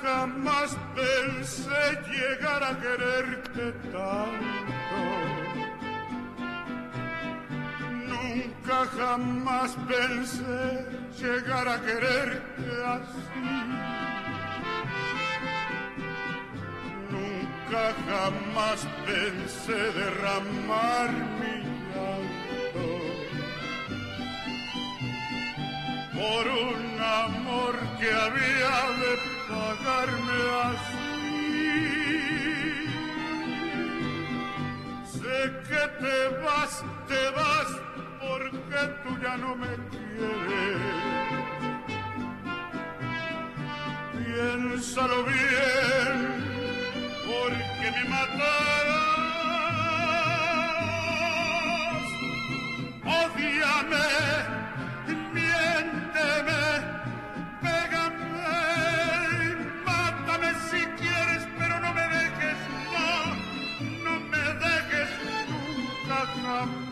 jamás pensé llegar a quererte tanto. Nunca jamás pensé llegar a quererte así. Nunca jamás pensé derramar mi llanto por un amor que había de pagarme así. Sé que te vas porque tú ya no me quieres. Piénsalo bien, porque me matarás. Ódiame, miénteme, pégame, mátame si quieres, pero no me dejes, no me dejes nunca jamás.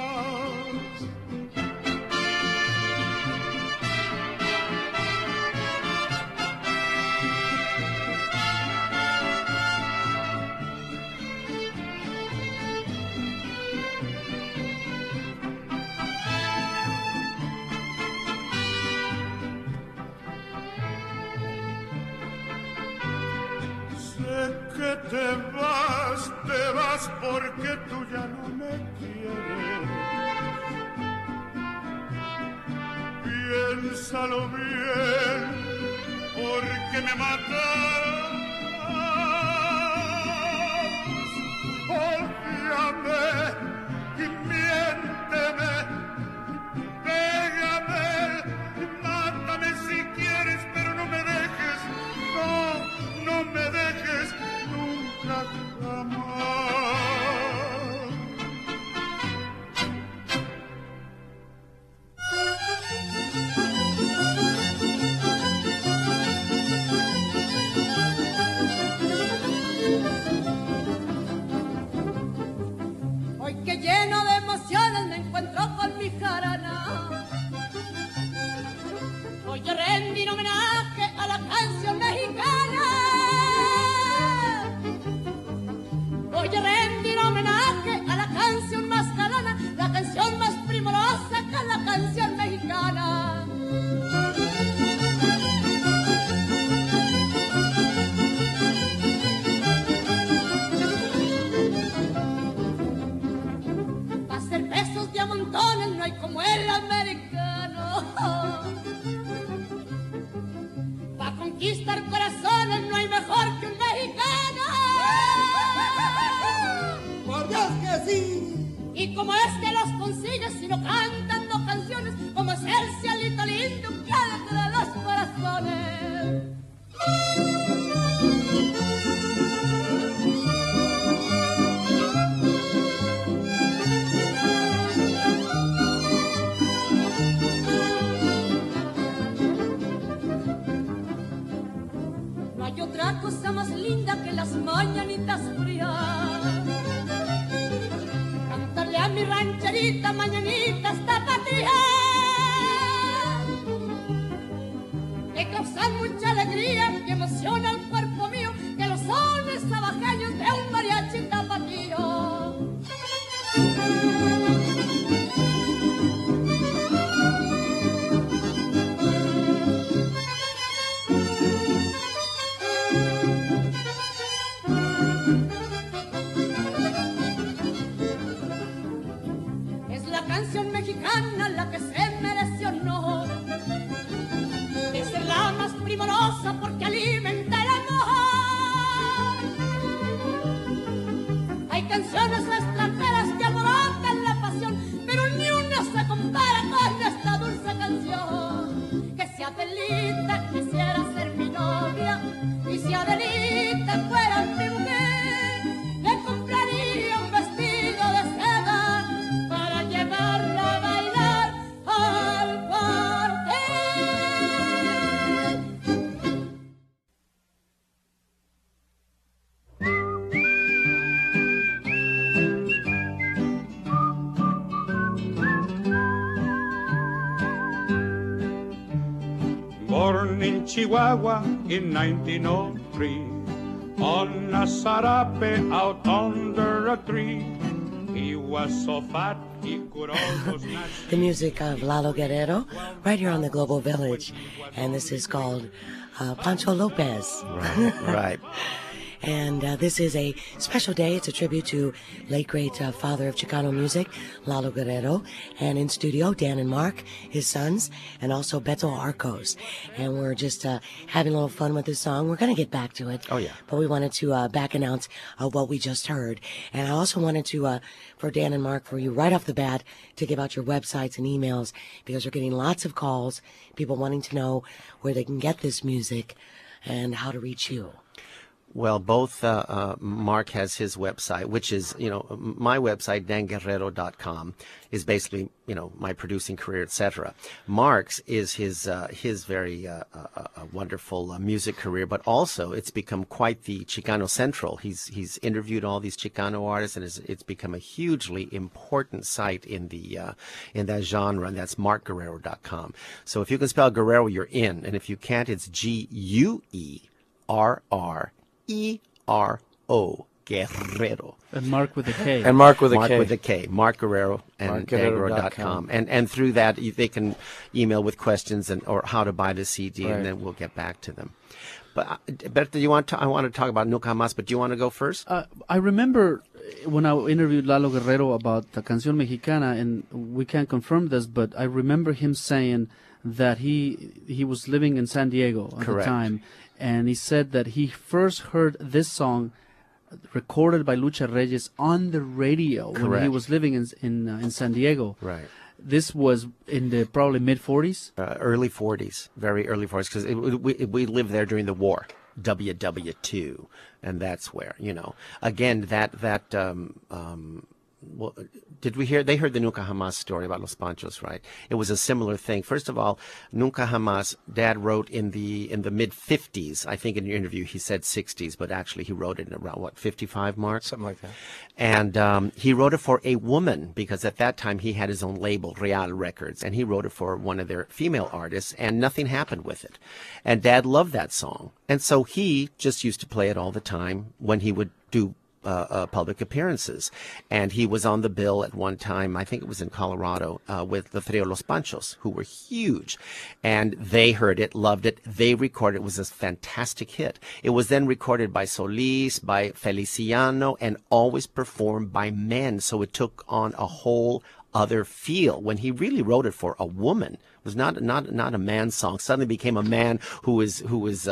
Que te vas porque tú ya no me quieres. Piénsalo bien, porque me matarás. Ódiame y miénteme, pégame, mátame si quieres, pero no me dejes, no me dejes nunca jamás. Hoy que lleno de emociones me encuentro con mi jarana, voy a rendir homenaje a la canción mexicana. Voy a rendir homenaje a la canción más galana, la canción más primorosa que es la canción mexicana. Pa' hacer besos de a montones no hay como el americano. Pa' conquistar corazones no hay mejor que un mexicano. ¡Por Dios que sí! Y como este los consigue sino cantando canciones como es el cielito lindo que alegra los corazones. No hay otra cosa más linda que las mañanitas frías, cantarle a mi rancherita mañanitas tapatías, que causan mucha alegría, que emociona el cuerpo mío, que los sones navajeños de un mariachi tapatío. Es la canción mexicana la que se merece honor de ser la más primorosa porque alimenta el amor. Hay canciones extranjeras que alborotan la pasión, pero ni una se compara con esta dulce canción. Que si Adelita quisiera ser mi novia y si Adelita fuera mi mujer, le compraría un vestido de seda para llevarla a bailar al cuartel. born in Chihuahua in 1903, on a sarape out under a tree. He was so fat he could almost The music of Lalo Guerrero, right here on the Global Village, and this is called Pancho Lopez. Right. And this is a special day. It's a tribute to late great father of Chicano music, Lalo Guerrero, and in studio, Dan and Mark, his sons, and also Beto Arcos. And we're just having a little fun with this song. We're going to get back to it. Oh, yeah. But we wanted to back announce what we just heard. And I also wanted to, for Dan and Mark, for you right off the bat, to give out your websites and emails, because we're getting lots of calls, people wanting to know where they can get this music and how to reach you. Well, both Mark has his website, which is, my website, danguerrero.com, is basically, my producing career, etc. Mark's is his very wonderful music career, but also it's become quite the Chicano Central. He's interviewed all these Chicano artists, and it's become a hugely important site in that genre, and that's markguerrero.com. So if you can spell Guerrero, you're in, and if you can't, it's Guerrero. Guerrero. And Mark with a K. And Mark with a K. Mark Guerrero and Guerrero.com. And through that, they can email with questions or how to buy the CD, right. And then we'll get back to them. But Berta, I want to talk about Nunca Más, but do you want to go first? I remember when I interviewed Lalo Guerrero about the Canción Mexicana, and we can't confirm this, but I remember him saying that he was living in San Diego at the time. And he said that he first heard this song recorded by Lucha Reyes on the radio when he was living in San Diego. Right. This was in the probably mid-40s? Early 40s, very early 40s, because we lived there during the war, WW2, and that's where, Again, well, did we hear? They heard the Nunca Jamás story about Los Panchos, right? It was a similar thing. First of all, Nunca Jamás, Dad wrote in the mid-50s. I think in your interview he said 60s, but actually he wrote it in around, 55, Mark? Something like that. And he wrote it for a woman, because at that time he had his own label, Real Records, and he wrote it for one of their female artists, and nothing happened with it. And Dad loved that song. And so he just used to play it all the time when he would do public appearances. And he was on the bill at one time, I think it was in Colorado, with the Trio Los Panchos, who were huge. And they heard it, loved it. They recorded it. It was a fantastic hit. It was then recorded by Solis, by Feliciano, and always performed by men. So it took on a whole other feel. When he really wrote it for a woman, it was not a man's song. Suddenly became a man who was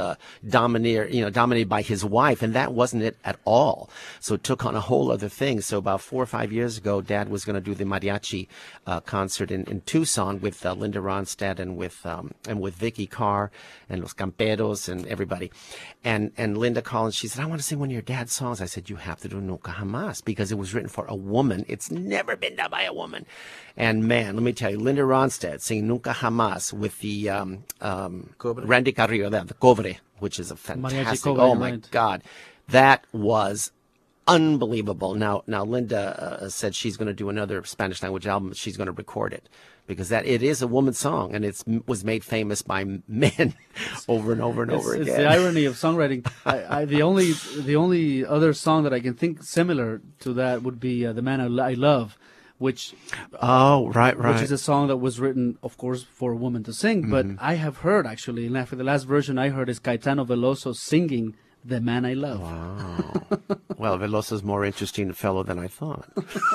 dominated by his wife, and that wasn't it at all. So it took on a whole other thing. So about 4 or 5 years ago, Dad was going to do the mariachi concert in Tucson with Linda Ronstadt and with Vicky Carr and Los Camperos and everybody. And Linda called and she said, "I want to sing one of your dad's songs." I said, "You have to do Nunca Jamás, because it was written for a woman. It's never been done by a woman." And man, let me tell you, Linda Ronstadt singing Nunca Jamás with the Randy Carrillo, the Cobre, which is a fantastic. Cobre, oh my God, that was unbelievable. Now Linda said she's going to do another Spanish language album. She's going to record it, because it is a woman's song, and it was made famous by men over and over and over again. It's the irony of songwriting. The only other song that I can think similar to that would be "The Man I Love," which which is a song that was written, of course, for a woman to sing. But I have heard, actually, and after the last version I heard is Caetano Veloso singing "The Man I Love." Wow. Well, Veloso's more interesting fellow than I thought.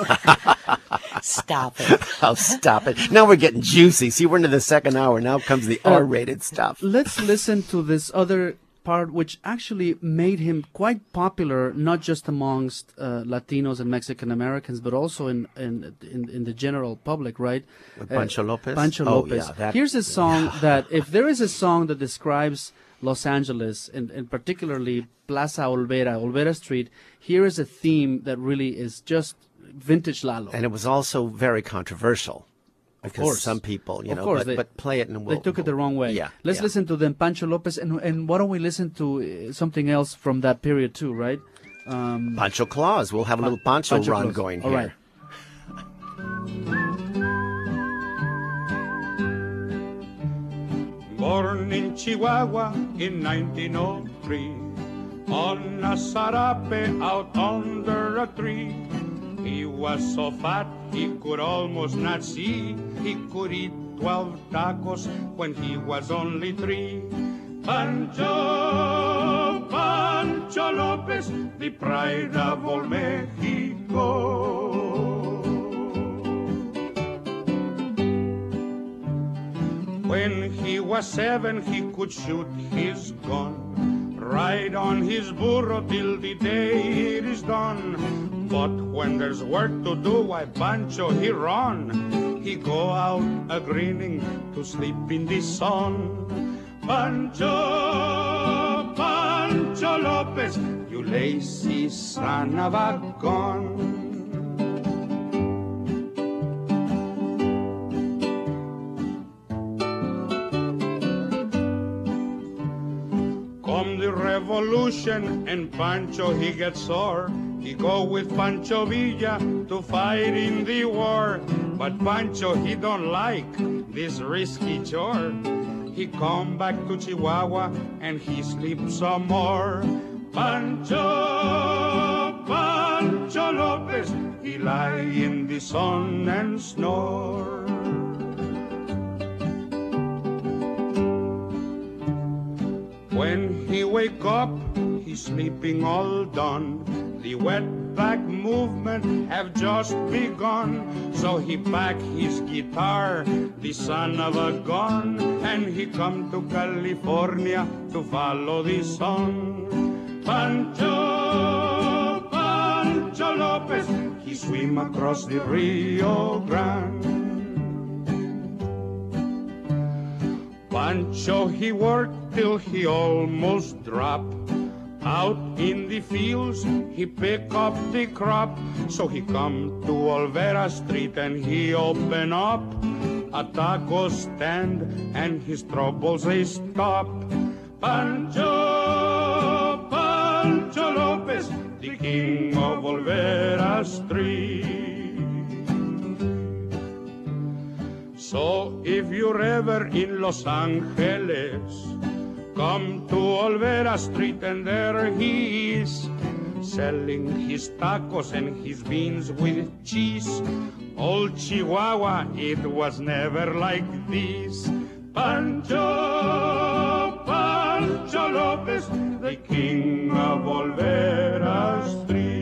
Stop it. Oh, stop it. Now we're getting juicy. See, we're into the second hour. Now comes the R-rated stuff. Let's listen to this other part, which actually made him quite popular, not just amongst Latinos and Mexican Americans, but also in the general public, right? Pancho Lopez? Pancho Lopez. Yeah, here's a song that, if there is a song that describes Los Angeles, and particularly Plaza Olvera Street, here is a theme that really is just vintage Lalo. And it was also very controversial. Because some people, but play it and they took it the wrong way. Yeah. Let's listen to them, Pancho Lopez, and why don't we listen to something else from that period too, right? Pancho Claus. We'll have a little Pancho run Claus. going All here. Right. Born in Chihuahua in 1903, on a sarape out under a tree. He was so fat he could almost not see. He could eat 12 tacos when he was only 3. Pancho, Pancho Lopez, the pride of old Mexico. When he was 7, he could shoot his gun, ride on his burro till the day it is done. But when there's work to do, why Pancho he run. He go out a-grinning to sleep in the sun. Pancho, Pancho Lopez, you lazy son of a gun. Come the revolution and Pancho he gets sore. He go with Pancho Villa to fight in the war. But Pancho he don't like this risky chore. He come back to Chihuahua and he sleeps some more. Pancho, Pancho Lopez, he lie in the sun and snore. When he wake up, he's sleeping all done. The wetback movement have just begun. So he pack his guitar, the son of a gun, and he come to California to follow the sun. Pancho, Pancho Lopez, he swim across the Rio Grande. Pancho, he worked till he almost dropped. Out in the fields, he pick up the crop. So he come to Olvera Street and he open up a taco stand and his troubles they stop. Pancho, Pancho Lopez, the king of Olvera Street. So if you're ever in Los Angeles, come to Olvera Street and there he is, selling his tacos and his beans with cheese. Old Chihuahua, it was never like this. Pancho, Pancho Lopez, the king of Olvera Street.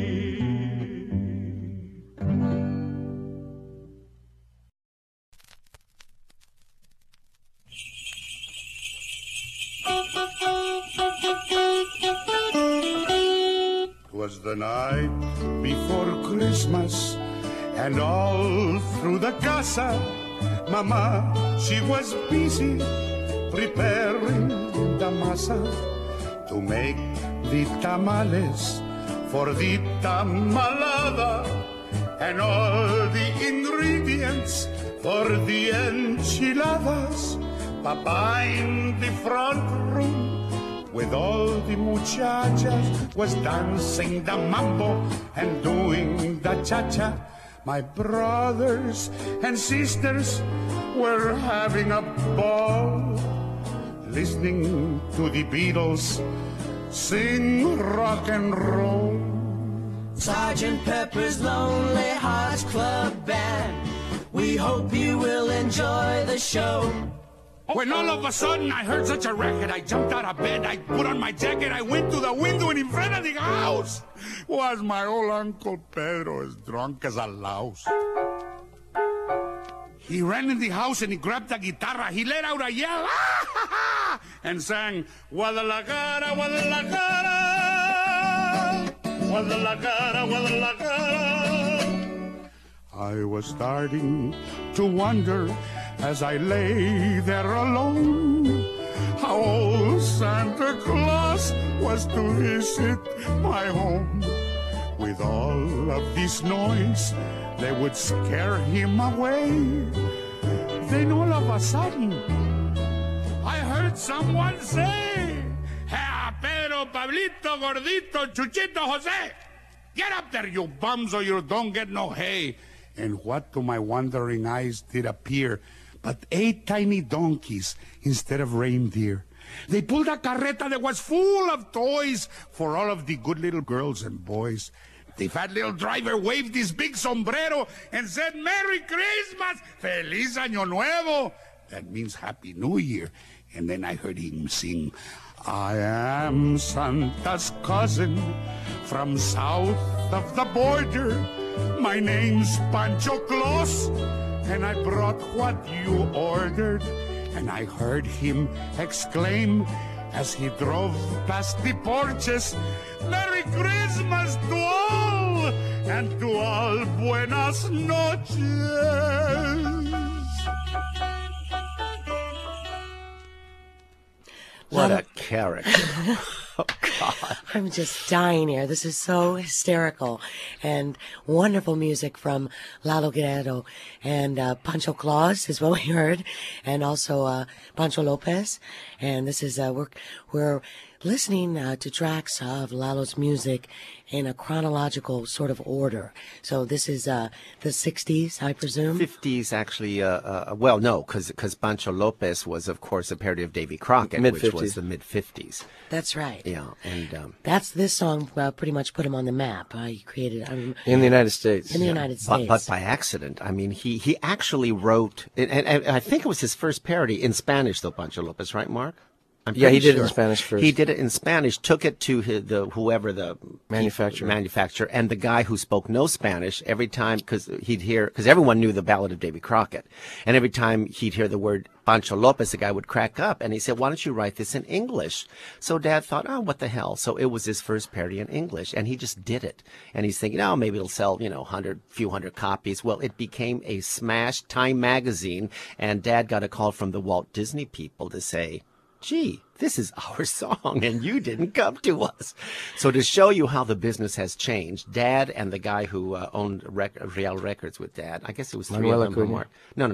Was the night before Christmas, and all through the casa, Mama, she was busy preparing the masa to make the tamales for the tamalada, and all the ingredients for the enchiladas. Papa in the front room with all the muchachas was dancing the mambo and doing the cha-cha. My brothers and sisters were having a ball, listening to the Beatles sing rock and roll. Sergeant Pepper's Lonely Hearts Club Band, we hope you will enjoy the show. When all of a sudden I heard such a racket, I jumped out of bed, I put on my jacket, I went to the window, and in front of the house was my old Uncle Pedro, as drunk as a louse. He ran in the house and he grabbed the guitarra, he let out a yell, ah, and sang, Guadalajara, Guadalajara, Guadalajara, Guadalajara. I was starting to wonder as I lay there alone how old Santa Claus was to visit my home. With all of this noise, they would scare him away. Then all of a sudden, I heard someone say, "Hey, Pedro, Pablito, Gordito, Chuchito, Jose, get up there, you bums, or you don't get no hay." And what to my wondering eyes did appear but 8 tiny donkeys instead of reindeer. They pulled a carreta that was full of toys for all of the good little girls and boys. The fat little driver waved his big sombrero and said, "Merry Christmas! Feliz Año Nuevo!" That means Happy New Year. And then I heard him sing, "I am Santa's cousin from south of the border. My name's Pancho Claus, and I brought what you ordered." And I heard him exclaim as he drove past the porches, "Merry Christmas to all, and to all buenas noches." What a character. Oh, God. I'm just dying here. This is so hysterical and wonderful music from Lalo Guerrero. And Pancho Claus is what we heard, and also Pancho Lopez. And this is, we're listening to tracks of Lalo's music in a chronological sort of order. So this is the 60s, I presume? 50s, actually. Well, no, because Pancho Lopez was, of course, a parody of Davy Crockett, which was the mid-50s. That's right. Yeah, and this song pretty much put him on the map. He created in the United States. In the United States, but by accident. I mean, he actually wrote, and I think it was his first parody in Spanish, though. Pancho Lopez, right, Mark? Yeah, he did it in Spanish first. He did it in Spanish, took it to whoever the manufacturer, and the guy who spoke no Spanish every time, because everyone knew the Ballad of Davy Crockett, and every time he'd hear the word Pancho Lopez, the guy would crack up, and he said, "Why don't you write this in English?" So Dad thought, "Oh, what the hell?" So it was his first parody in English, and he just did it. And he's thinking, "Oh, maybe it'll sell, few hundred copies." Well, it became a smash. Time magazine, and Dad got a call from the Walt Disney people to say, "Gee, this is our song, and you didn't come to us." So to show you how the business has changed, Dad and the guy who owned Real Records with Dad, I guess it was three of them. Mark. No.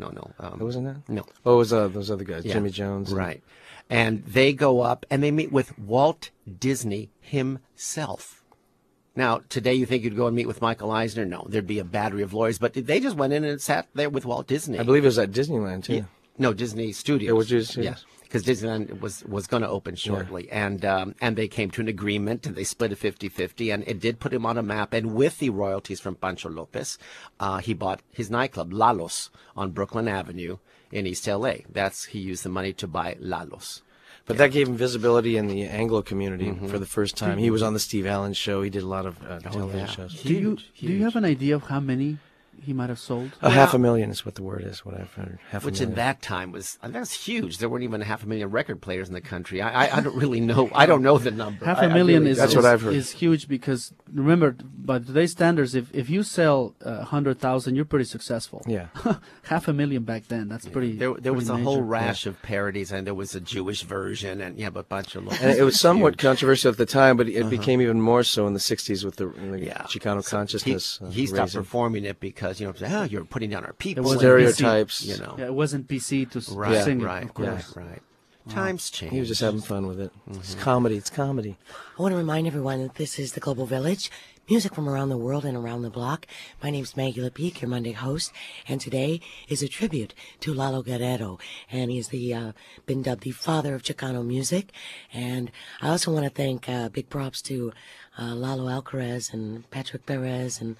It wasn't that? No. Oh, it was those other guys, Jimmy Jones. Right. And they go up, and they meet with Walt Disney himself. Now, today you think you'd go and meet with Michael Eisner? No, there'd be a battery of lawyers, but they just went in and sat there with Walt Disney. I believe it was at Disneyland, too. Yeah. No, Disney Studios. It was just, yeah. Because Disneyland was going to open shortly, and they came to an agreement, and they split it 50-50, and it did put him on a map. And with the royalties from Pancho Lopez, he bought his nightclub, Lalo's, on Brooklyn Avenue in East L.A. He used the money to buy Lalo's. But that gave him visibility in the Anglo community for the first time. He was on the Steve Allen Show. He did a lot of television shows. Do you have an idea of how many he might have sold? 500,000 is what the word is, what I've heard. Which in that time was huge. There weren't even 500,000 record players in the country. I don't really know. I don't know the number. 500,000 that's what I've heard. Is huge because, remember, by today's standards, if you sell 100,000, you're pretty successful. Yeah. 500,000 back then, that's pretty. There was a major. whole rash of parodies, and there was a Jewish version, and but a bunch of. And it was somewhat controversial at the time, but it became even more so in the 60s with the Chicano consciousness. He stopped performing it because you're putting down our people. Stereotypes. Yeah, it wasn't PC to sing it. Of course. Right. Times change. He was just having fun with it. It's comedy. It's comedy. I want to remind everyone that this is the Global Village. Music from around the world and around the block. My name's Maggie Lepeak, your Monday host, and today is a tribute to Lalo Guerrero, and he's been dubbed the father of Chicano music. And I also want to thank big props to Lalo Alcaraz and Patrick Perez and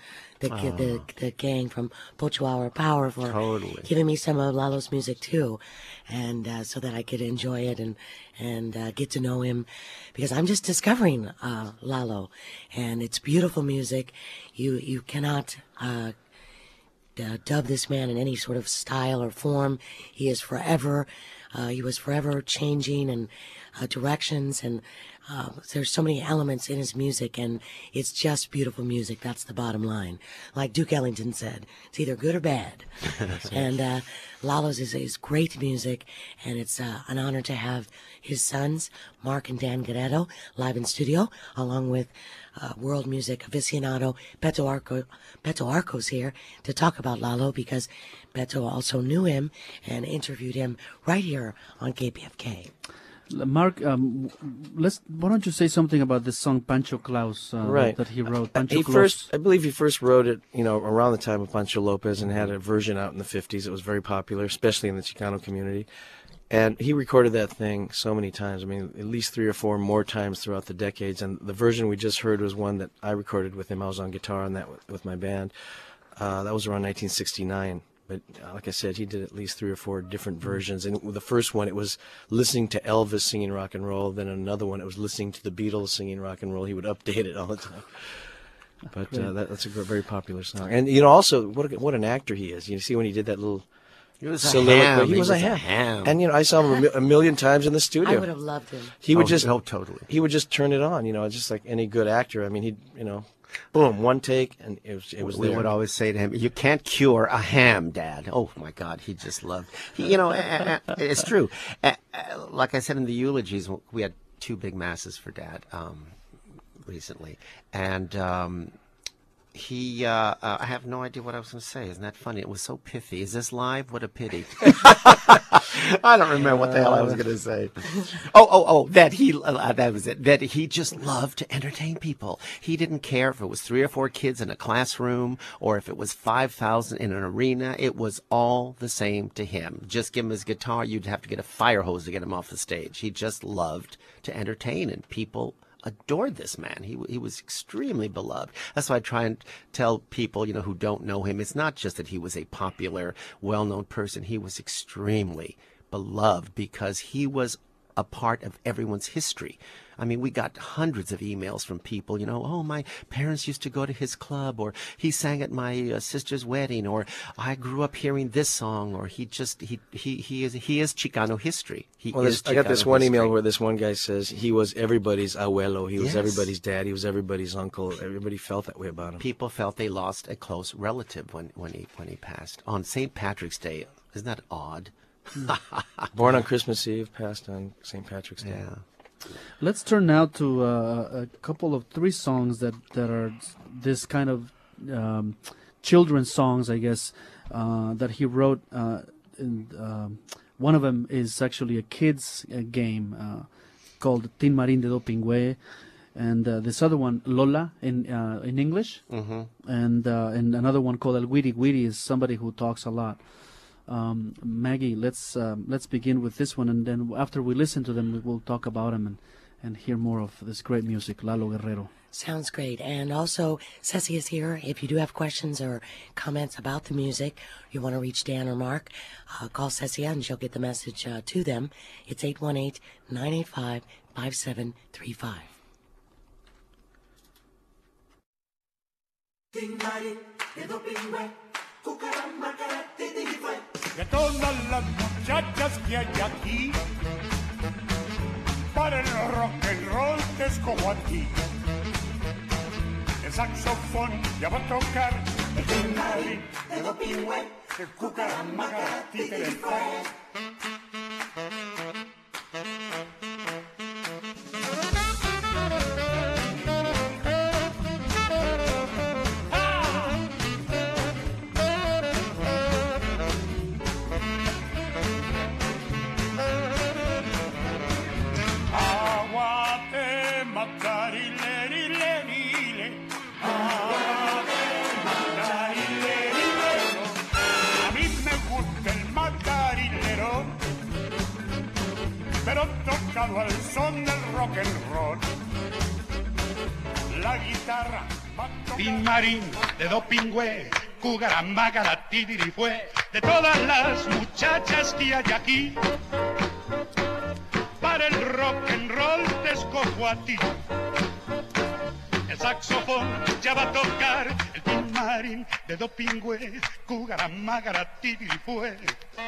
the gang from Pocho Hour Power for giving me some of Lalo's music too, and so that I could enjoy it and get to know him, because I'm just discovering Lalo, and it's beautiful music. You cannot dub this man in any sort of style or form. He was forever changing and directions, and there's so many elements in his music, and it's just beautiful music. That's the bottom line. Like Duke Ellington said, it's either good or bad. And Lalo's is great music, and it's an honor to have his sons, Mark and Dan Guerrero, live in studio, along with world music aficionado Beto Arcos here to talk about Lalo, because Beto also knew him and interviewed him right here on KPFK. Mark, why don't you say something about this song Pancho Claus right. that he wrote? Pancho I believe he first wrote it, around the time of Pancho Lopez, and had a version out in the 50s. It was very popular, especially in the Chicano community. And he recorded that thing so many times. I mean, at least 3 or 4 more times throughout the decades. And the version we just heard was one that I recorded with him. I was on guitar on that with my band. That was around 1969. But like I said, he did at least 3 or 4 different versions. And the first one, it was listening to Elvis singing rock and roll. Then another one, it was listening to the Beatles singing rock and roll. He would update it all the time. But that's a very popular song. And also what an actor he is. You see when he did that little. He was a ham. He was a ham. And I saw him a million times in the studio. I would have loved him. He would totally. He would just turn it on. Just like any good actor. I mean, he'd boom, one take, and it was. We would always say to him, "You can't cure a ham, Dad." Oh my God, he just loved. It's true. Like I said in the eulogies, we had 2 big masses for Dad recently, and. I have no idea what I was going to say. Isn't that funny? It was so pithy. Is this live? What a pity. I don't remember what the hell I was going to say. That was it. That he just loved to entertain people. He didn't care if it was 3 or 4 kids in a classroom or if it was 5,000 in an arena. It was all the same to him. Just give him his guitar. You'd have to get a fire hose to get him off the stage. He just loved to entertain, and people adored this man. He was extremely beloved. That's why I try and tell people, who don't know him, it's not just that he was a popular, well-known person. He was extremely beloved because he was a part of everyone's history. I mean, we got hundreds of emails from people, oh, my parents used to go to his club, or he sang at my sister's wedding, or I grew up hearing this song, or he is Chicano history. I got this one email where this one guy says he was everybody's abuelo, he was everybody's dad, he was everybody's uncle. Everybody felt that way about him. People felt they lost a close relative when he passed on St. Patrick's Day. Isn't that odd? Born on Christmas Eve, passed on St. Patrick's Day. Yeah. Let's turn now to a couple of 3 songs that are this kind of children's songs, I guess, that he wrote. One of them is actually a kid's game called Tin Marín de Do Pingüe, and this other one, Lola, in English, and another one called El Wiri Wiri is somebody who talks a lot. Maggie, let's begin with this one, and then after we listen to them, we will talk about them and hear more of this great music, Lalo Guerrero. Sounds great. And also, Ceci is here. If you do have questions or comments about the music, you want to reach Dan or Mark, call Ceci and she'll get the message to them. It's 818-985-5735. De todas las muchachas que hay aquí, para el rock and roll te escojo a ti. El saxofón ya va a tocar, el Tin Marín de Do Pingüe, el Cucaramanga, títere fue. Al son del rock and roll, la guitarra va a tocar. Tin Marín de Do Pingüe, Cucaramanga, titiri fue. De todas las muchachas que hay aquí, para el rock and roll te escojo a ti. El saxofón ya va a tocar, el Tin Marín de Do Pingüe, Cucaramanga, titiri fue.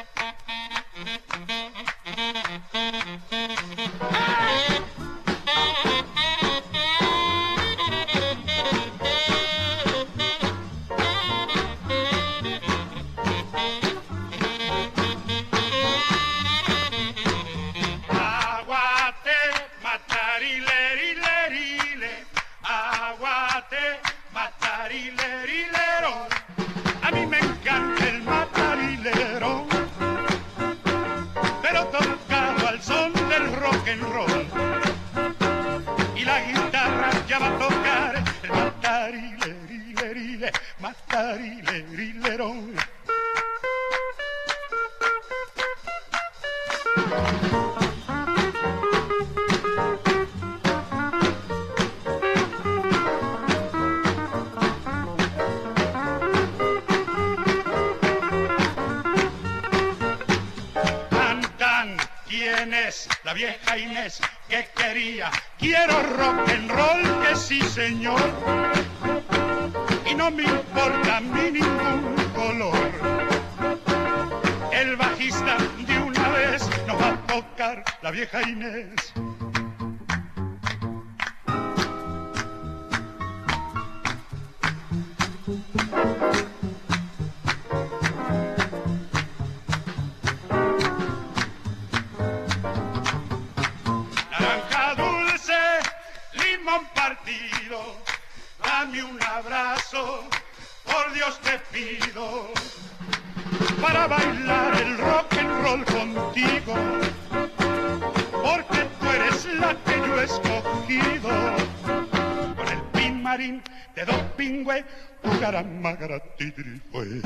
A mí me encanta el matarilero, pero tocado al sol. rock and roll. Y la guitarra ya va a tocar el matarilerile, matarilerilero. La vieja Inés que quería, quiero rock and roll, que sí señor, y no me importa a mí ningún color. El bajista de una vez nos va a tocar la vieja Inés. Dame un abrazo, por Dios te pido, para bailar el rock and roll contigo, porque tú eres la que yo he escogido. Con el pin marín de Don Pingüe, ugaramagaratidrifue.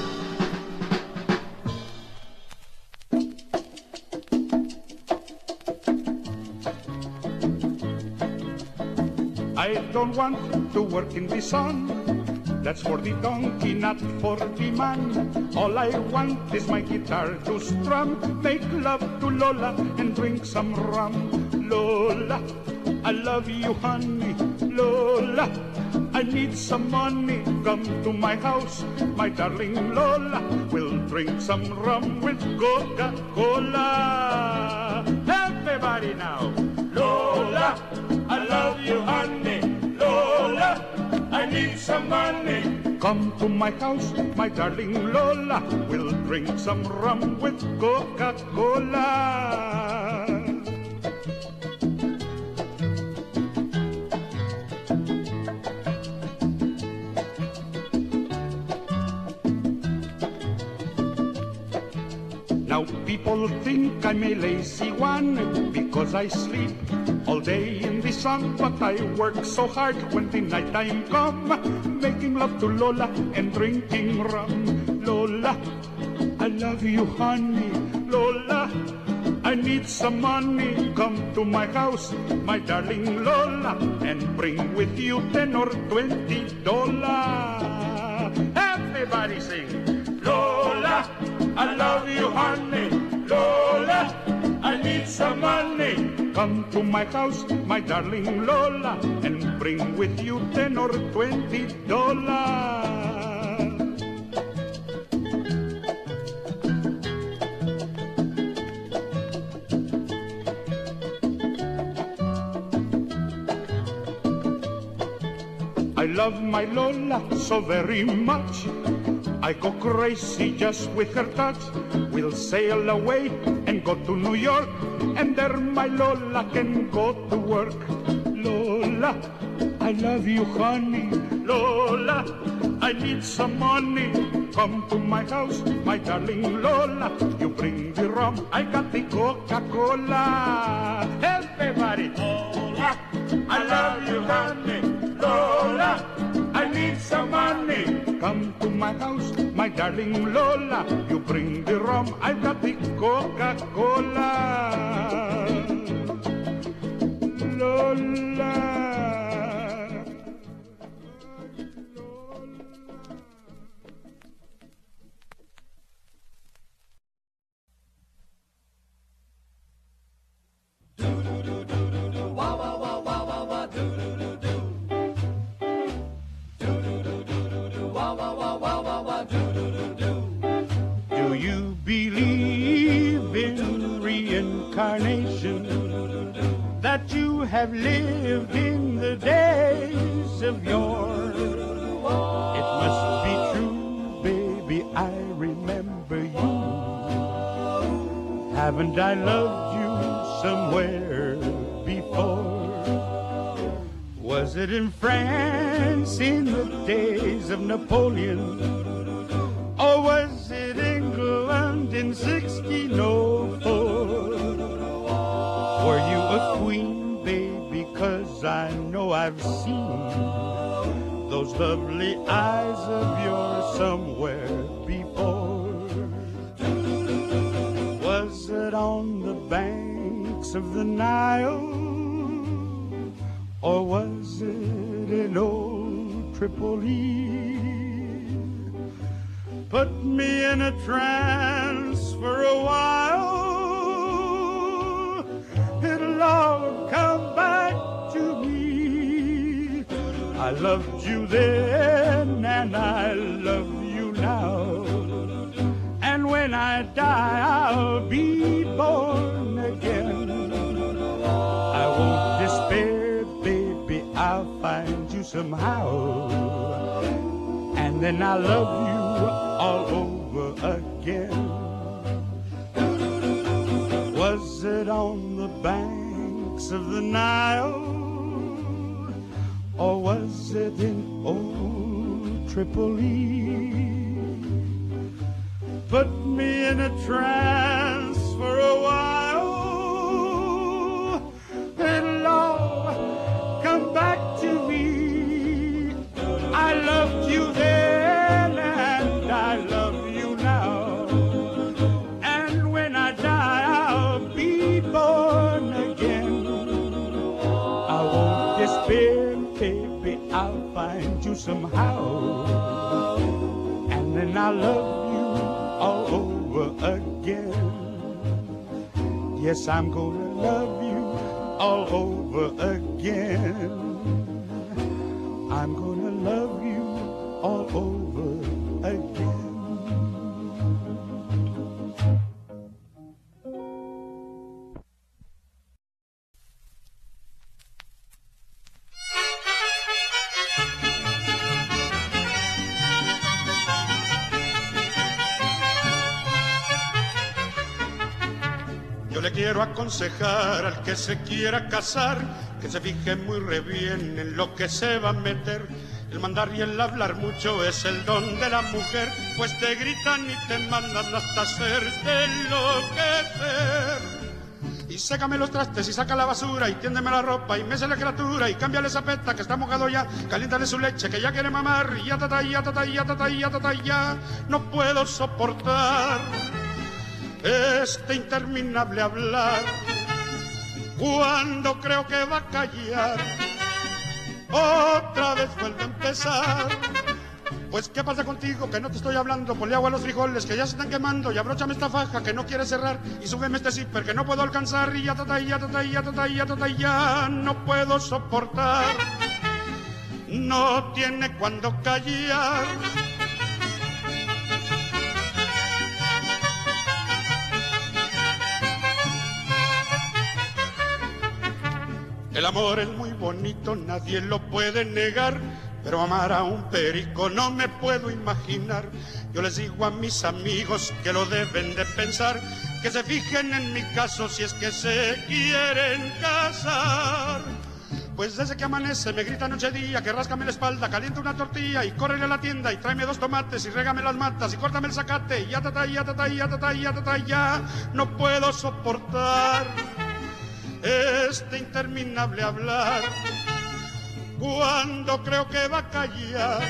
I don't want to work in the sun. That's for the donkey, not for the man. All I want is my guitar to strum, make love to Lola and drink some rum. Lola, I love you, honey. Lola, I need some money. Come to my house, my darling Lola. We'll drink some rum with Coca-Cola. Everybody now. Lola, I love you, honey. Lola, I need some money. Come to my house, my darling Lola. We'll drink some rum with Coca-Cola. Now people think I'm a lazy one because I sleep all day in the sun, but I work so hard when the night time come, making love to Lola and drinking rum. Lola, I love you, honey. Lola, I need some money. Come to my house, my darling Lola, and bring with you $10 or $20. Everybody sing. Lola, I love you, honey. Lola, I need some money. Come to my house, my darling Lola, and bring with you $10 or $20. I love my Lola so very much. I go crazy just with her touch. We'll sail away and go to New York, and there my Lola can go to work. Lola, I love you, honey. Lola, I need some money. Come to my house, my darling Lola. You bring the rum, I got the Coca-Cola. Everybody. Lola, I love you, honey. Lola, I need some money. Come to my house, my darling Lola. You bring the rum, I've got the Coca-Cola. Lola. Do you believe in reincarnation? That you have lived in the days of yore? It must be true, baby, I remember you. Haven't I loved you somewhere before? Was it in France in the days of Napoleon? Or was it England in 1604? Were you a queen, baby? 'Cause I know I've seen those lovely eyes of yours somewhere before. Was it on the banks of the Nile, or was it in old Tripoli? Put me in a trance for a while, it'll all come back to me. I loved you then and I love you now, and when I die I'll be born again. I won't despair, baby, I'll find you somehow, and then I'll love you all over again. Was it on the banks of the Nile, or was it in old Tripoli? Put me in a trance for a while, it'll all come back to me. I loved you then and I love you now, and when I die I'll be born again. I won't despair, baby, I'll find you somehow, and then I'll love you all over again. Yes, I'm gonna love you all over again. I'm gonna love you all over again. Yo le quiero aconsejar al que se quiera casar, que se fije muy re bien en lo que se va a meter. El mandar y el hablar mucho es el don de la mujer, pues te gritan y te mandan hasta hacerte enloquecer. Y sécame los trastes y saca la basura y tiéndeme la ropa y mece la criatura y cámbiale esa peta que está mojado ya, caliéntale su leche que ya quiere mamar y ya tata, ya tata, ya tata, ya tata, ya no puedo soportar este interminable hablar. Cuando creo que va a callar, otra vez vuelve a empezar. Pues ¿qué pasa contigo? Que no te estoy hablando. Ponle agua a los frijoles que ya se están quemando, y abróchame esta faja que no quiere cerrar, y súbeme este zipper que no puedo alcanzar, y ya tata, ya tata, ya tata, ya tata, ya no puedo soportar. No tiene cuando callar. El amor es muy bonito, nadie lo puede negar, pero amar a un perico no me puedo imaginar. Yo les digo a mis amigos que lo deben de pensar, que se fijen en mi caso si es que se quieren casar. Pues desde que amanece me grita noche día que ráscame la espalda, calienta una tortilla y córrele a la tienda y tráeme 2 tomates y régame las matas y córtame el zacate y ya tata, ya tata, ya tata, ya tata, ya no puedo soportar este interminable hablar. Cuando creo que va a callar,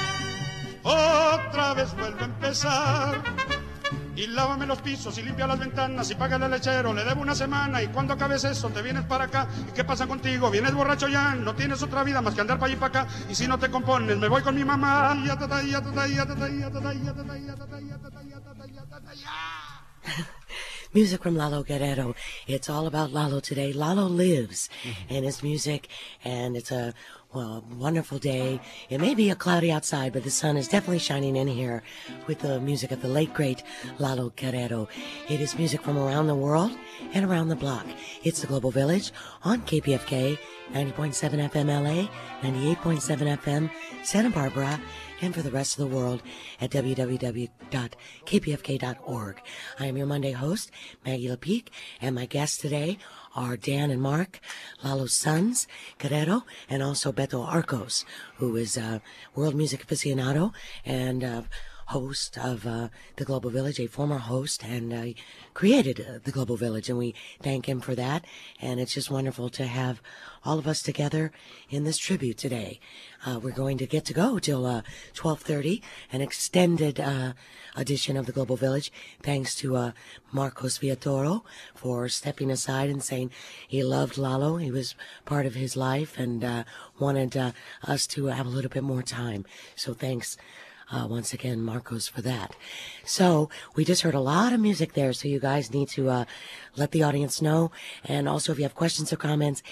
otra vez vuelve a empezar. Y lávame los pisos y limpia las ventanas y págale al lechero, le debo una semana. Y cuando acabes eso te vienes para acá. ¿Y qué pasa contigo? Vienes borracho ya, no tienes otra vida más que andar para allí y para acá. Y si no te compones me voy con mi mamá. Ya tata, ya tata, ya tata, ya tata, ya tata, ya tata, ya tata, ya tata, ya tata, ya. Music from Lalo Guerrero. It's all about Lalo today. Lalo lives and his music, and it's a wonderful day. It may be a cloudy outside, but the sun is definitely shining in here with the music of the late, great Lalo Guerrero. It is music from around the world and around the block. It's the Global Village on KPFK, 90.7 FM LA, 98.7 FM Santa Barbara, and for the rest of the world at www.kpfk.org. I am your Monday host, Maggie LaPeak, and my guests today are Dan and Mark, Lalo's sons, Guerrero, and also Beto Arcos, who is a world music aficionado and host of the Global Village, a former host, and created the Global Village, and we thank him for that. And it's just wonderful to have all of us together in this tribute today. We're going to get to go till 12:30, an extended edition of the Global Village, thanks to Marcos Villatoro for stepping aside and saying he loved Lalo. He was part of his life and wanted us to have a little bit more time. So thanks once again, Marcos, for that. So we just heard a lot of music there, so you guys need to let the audience know. And also, if you have questions or comments,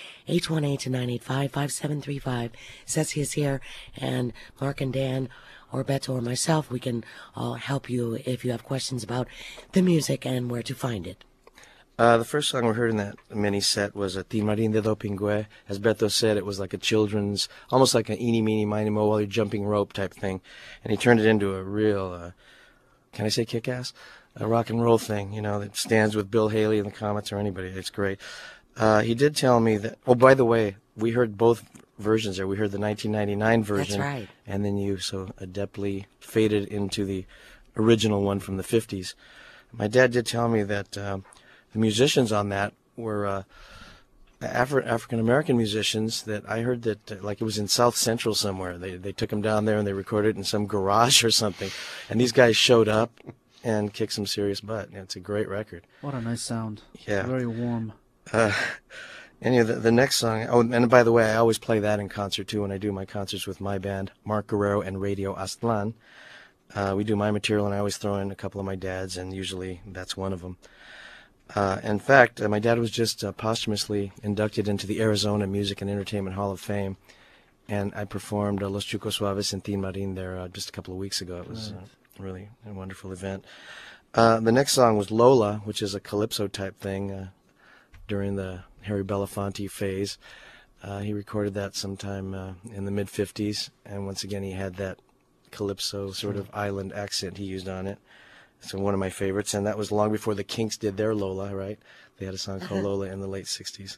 818-985-5735. Ceci is here, and Mark and Dan or Beto or myself, we can all help you if you have questions about the music and where to find it. The first song we heard in that mini set was Tin Marin de Dopingüe. As Beto said, it was like a children's, almost like an eeny, meeny, miny, mo while you're jumping rope type thing. And he turned it into a real, can I say kick-ass? A rock and roll thing, you know, that stands with Bill Haley in the Comets or anybody. It's great. He did tell me that, oh, by the way, we heard both versions there. We heard the 1999 version. That's right. And then you so adeptly faded into the original one from the 50s. My dad did tell me that the musicians on that were African-American musicians that I heard that, like it was in South Central somewhere. They took them down there and they recorded it in some garage or something. And these guys showed up and kicked some serious butt. It's a great record. What a nice sound. Yeah. Very warm. Anyway, the next song, oh, and by the way, I always play that in concert too when I do my concerts with my band, Mark Guerrero and Radio Aztlán. We do my material and I always throw in a couple of my dad's, and usually that's one of them. In fact, my dad was just posthumously inducted into the Arizona Music and Entertainment Hall of Fame, and I performed Los Chucos Suaves and Tin Marin there just a couple of weeks ago. It was really a wonderful event. The next song was Lola, which is a calypso type thing during the Harry Belafonte phase. He recorded that sometime in the mid-50s, and once again he had that calypso sort of island accent he used on it. So one of my favorites, and that was long before the Kinks did their Lola, right? They had a song called Lola in the late 60s.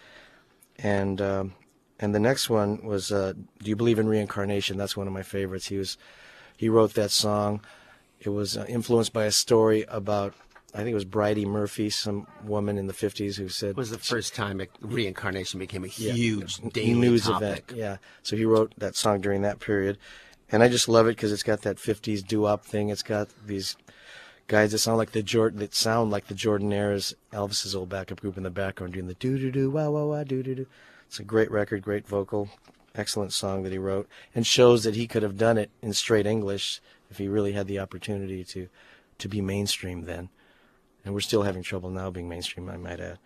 And the next one was Do You Believe in Reincarnation? That's one of my favorites. He wrote that song. It was influenced by a story about, I think it was Bridie Murphy, some woman in the 50s who said... It was the first time reincarnation became a huge daily news topic. Event. Yeah, so he wrote that song during that period. And I just love it because it's got that 50s doo-wop thing. It's got these guys that sound like the Jordanaires, Elvis's old backup group in the background doing the doo-doo-doo, wah-wah-wah, doo-doo-doo. It's a great record, great vocal, excellent song that he wrote, and shows that he could have done it in straight English if he really had the opportunity to be mainstream then. And we're still having trouble now being mainstream, I might add.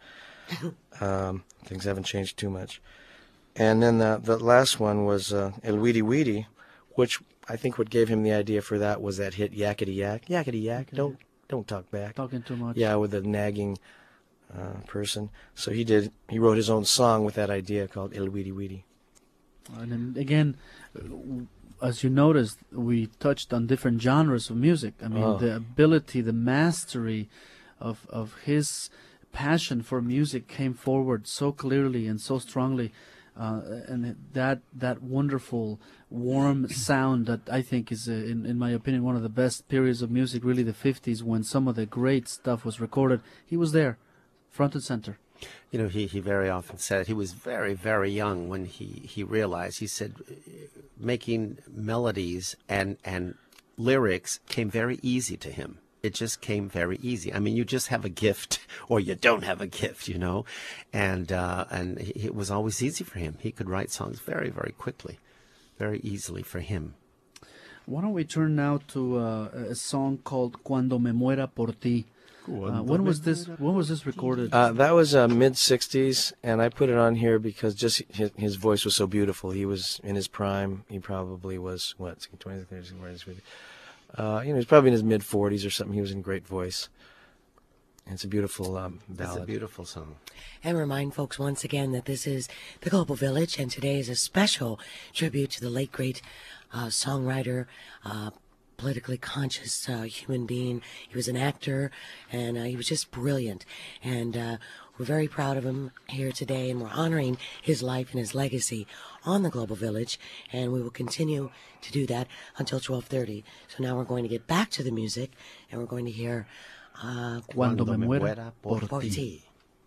Things haven't changed too much. And then the last one was El Weedy Weedy, which I think what gave him the idea for that was that hit Yakety Yak. Yakety Yak, don't talk back. Talking too much. Yeah, with a nagging person. So he wrote his own song with that idea called El Weedy Weedy. And then again, as you noticed, we touched on different genres of music. I mean, the ability, the mastery of his passion for music came forward so clearly and so strongly. And that wonderful, warm sound that I think is, in my opinion, one of the best periods of music, really the 50s, when some of the great stuff was recorded. He was there, front and center. You know, he very often said he was very, very young when he realized, he said, making melodies and lyrics came very easy to him. It just came very easy. I mean, you just have a gift or you don't have a gift, you know, and it was always easy for him. He could write songs very, very quickly, very easily for him. Why don't we turn now to a song called Cuando Me Muera Por Ti? When was this recorded? That was mid-60s, and I put it on here because just his voice was so beautiful. He was in his prime. He probably was, 20, 30, 40, he's probably in his mid-40s or something. He was in great voice. And it's a beautiful ballad. It's a beautiful song. And remind folks once again that this is the Global Village, and today is a special tribute to the late, great songwriter, politically conscious human being. He was an actor, and he was just brilliant. And we're very proud of him here today, and we're honoring his life and his legacy on the Global Village, and we will continue to do that until 12:30. So now we're going to get back to the music, and we're going to hear Cuando me muera por ti. ti.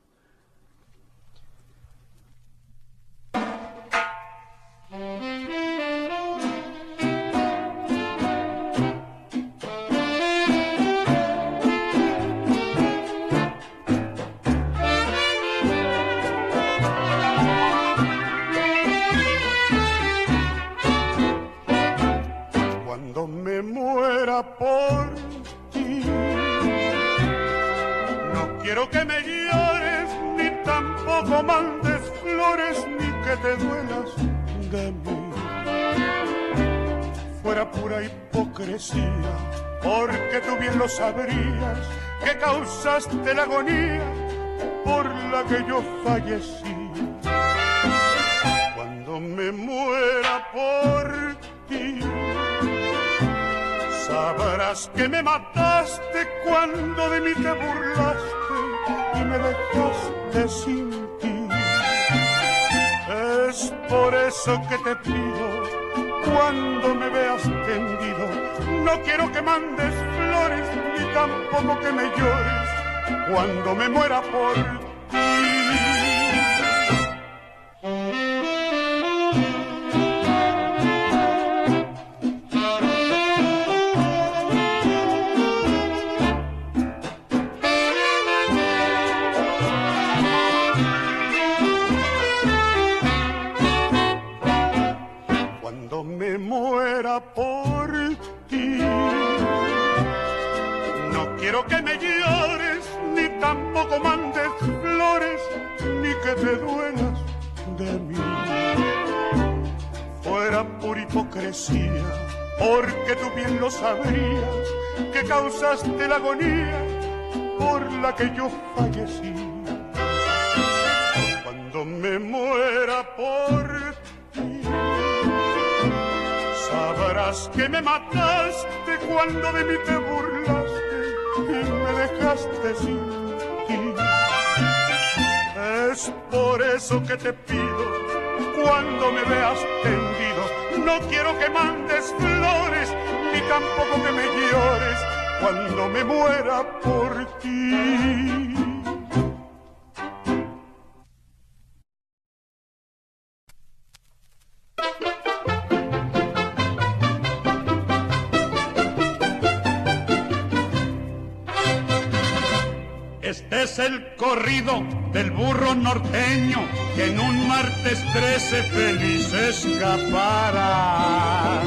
Cuando me muera por ti, no quiero que me llores, ni tampoco mandes flores, ni que te duelas de mí. Fuera pura hipocresía, porque tú bien lo sabrías, que causaste la agonía por la que yo fallecí. Cuando me muera por ti, sabrás que me mataste cuando de mí te burlaste y me dejaste sin ti. Es por eso que te pido, cuando me veas tendido, no quiero que mandes flores ni tampoco que me llores cuando me muera por ti. Cuando me muera por ti, no quiero que me llores, ni tampoco mandes flores, ni que te duelas de mí. Fuera por hipocresía, porque tú bien lo sabrías, que causaste la agonía por la que yo fallecí. Cuando me muera por ti, sabrás que me mataste cuando de mí te burlaste y me dejaste sin ti. Es por eso que te pido, cuando me veas tendido, no quiero que mandes flores, ni tampoco que me llores cuando me muera por ti. Este es el corrido del burro norteño que en un martes 13 feliz escapara.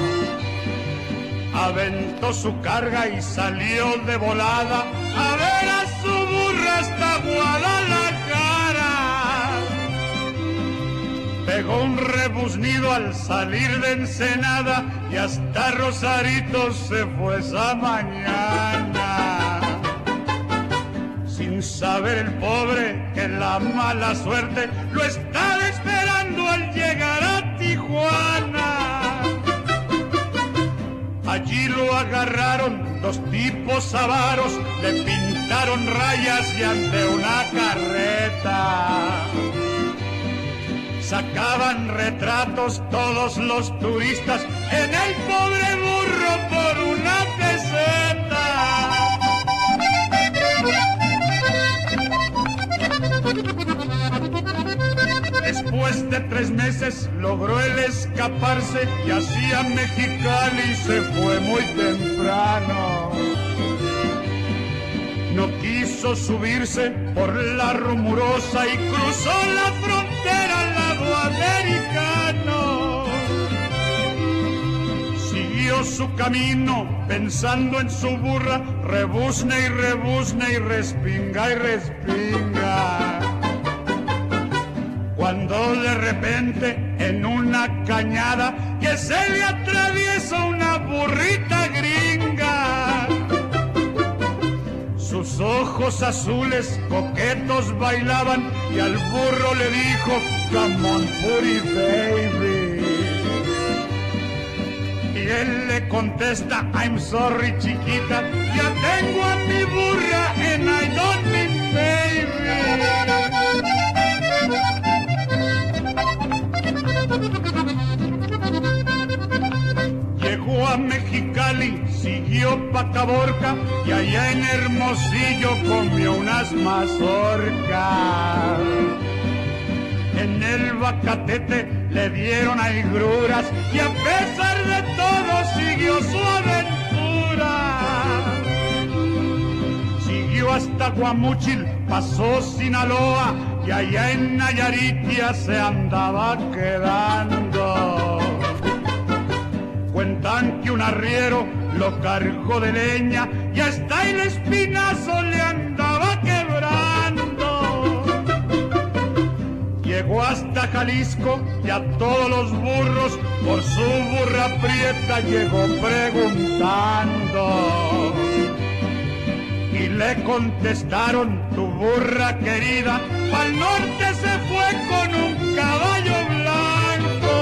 Aventó su carga y salió de volada a ver a su burra hasta Guadalajara. Pegó un rebuznido al salir de Ensenada y hasta Rosarito se fue esa mañana. Sin saber el pobre que la mala suerte lo estaba esperando al llegar a Tijuana. Allí lo agarraron dos tipos avaros, le pintaron rayas y ante una carreta sacaban retratos todos los turistas en el pobre burro por una peseta. Después de 3 meses logró él escaparse y así a Mexicali se fue muy temprano. No quiso subirse por la Rumurosa y cruzó la frontera al lado americano. Siguió su camino pensando en su burra, rebuzne y rebuzne y respinga y respinga. Cuando de repente en una cañada que se le atraviesa una burrita gringa, sus ojos azules coquetos bailaban y al burro le dijo, come on, pretty baby. Y él le contesta, I'm sorry chiquita, ya tengo a mi burra and I don't mean baby. Llegó a Mexicali, siguió pa' Caborca y allá en Hermosillo comió unas mazorcas. En el Bacatete le dieron agruras y a pesar de todo siguió su aventura. Siguió hasta Guamúchil, pasó Sinaloa y allá en Nayarit ya se andaba quedando. Cuentan que un arriero lo cargó de leña y hasta el espinazo le andaba quebrando. Llegó hasta Jalisco y a todos los burros por su burra prieta llegó preguntando. Y le contestaron, tu burra querida, pa'l norte se fue con un caballo blanco.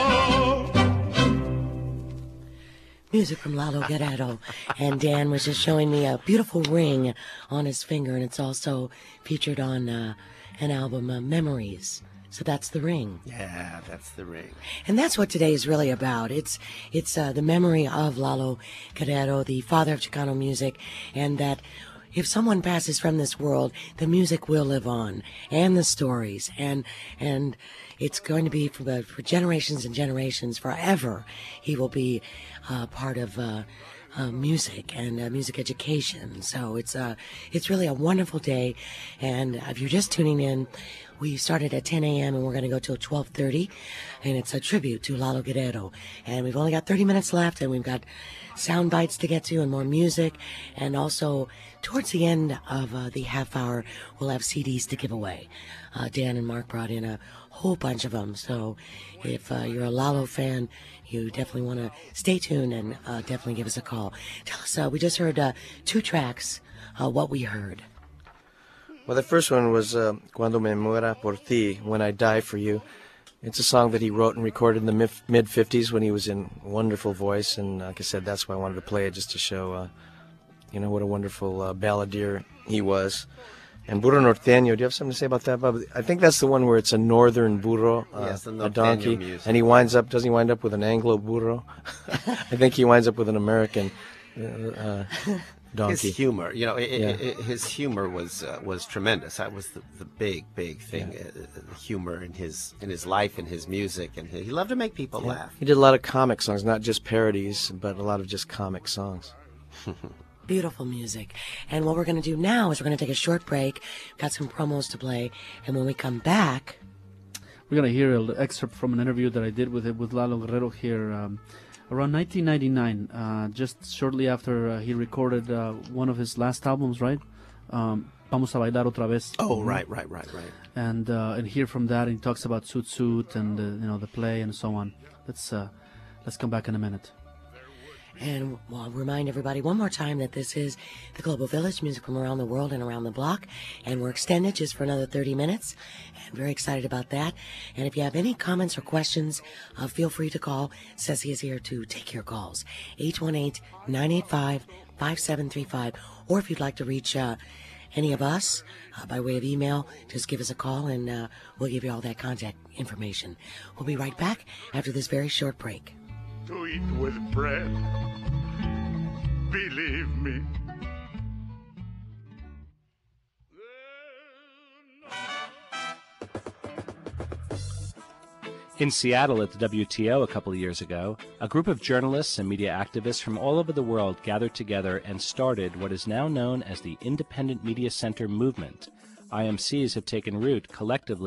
Music from Lalo Guerrero. And Dan was just showing me a beautiful ring on his finger, and it's also featured on an album, Memories. So that's the ring. Yeah, that's the ring. And that's what today is really about. It's the memory of Lalo Guerrero, the father of Chicano music, and that if someone passes from this world, the music will live on, and the stories, and it's going to be for generations and generations, forever. He will be part of music and music education. So it's really a wonderful day. And if you're just tuning in, we started at 10 a.m. and we're going to go till 12:30, and it's a tribute to Lalo Guerrero. And we've only got 30 minutes left, and we've got sound bites to get to and more music. And also, towards the end of the half hour, we'll have CDs to give away. Dan and Mark brought in a whole bunch of them. So if you're a Lalo fan, you definitely want to stay tuned and definitely give us a call. Tell us, we just heard 2 tracks, what we heard. Well, the first one was Cuando me muera por ti, When I Die for You. It's a song that he wrote and recorded in the mid-50s when he was in wonderful voice, and like I said, that's why I wanted to play it, just to show, what a wonderful balladeer he was. And Burro Norteño, do you have something to say about that, Bob? I think that's the one where it's a northern burro, yes, a donkey, music. And doesn't he wind up with an Anglo burro? I think he winds up with an American donkey. His humor, his humor was tremendous. That was the big thing, humor in his life and his music, and he loved to make people laugh. He did a lot of comic songs, not just parodies, but a lot of just comic songs. Beautiful music. And what we're going to do now is we're going to take a short break. Got some promos to play, and when we come back, we're going to hear an excerpt from an interview that I did with Lalo Guerrero here around 1999, just shortly after he recorded one of his last albums, right? Vamos a bailar otra vez. Oh, right. And hear from that, and he talks about Zoot Suit and the play and so on. Let's come back in a minute. And I'll remind everybody one more time that this is the Global Village, music from around the world and around the block. And we're extended just for another 30 minutes. And very excited about that. And if you have any comments or questions, feel free to call. Ceci is here to take your calls. 818-985-5735. Or if you'd like to reach any of us by way of email, just give us a call and we'll give you all that contact information. We'll be right back after this very short break. To eat with bread, believe me. In Seattle at the WTO a couple of years ago, a group of journalists and media activists from all over the world gathered together and started what is now known as the Independent Media Center Movement. IMCs have taken root collectively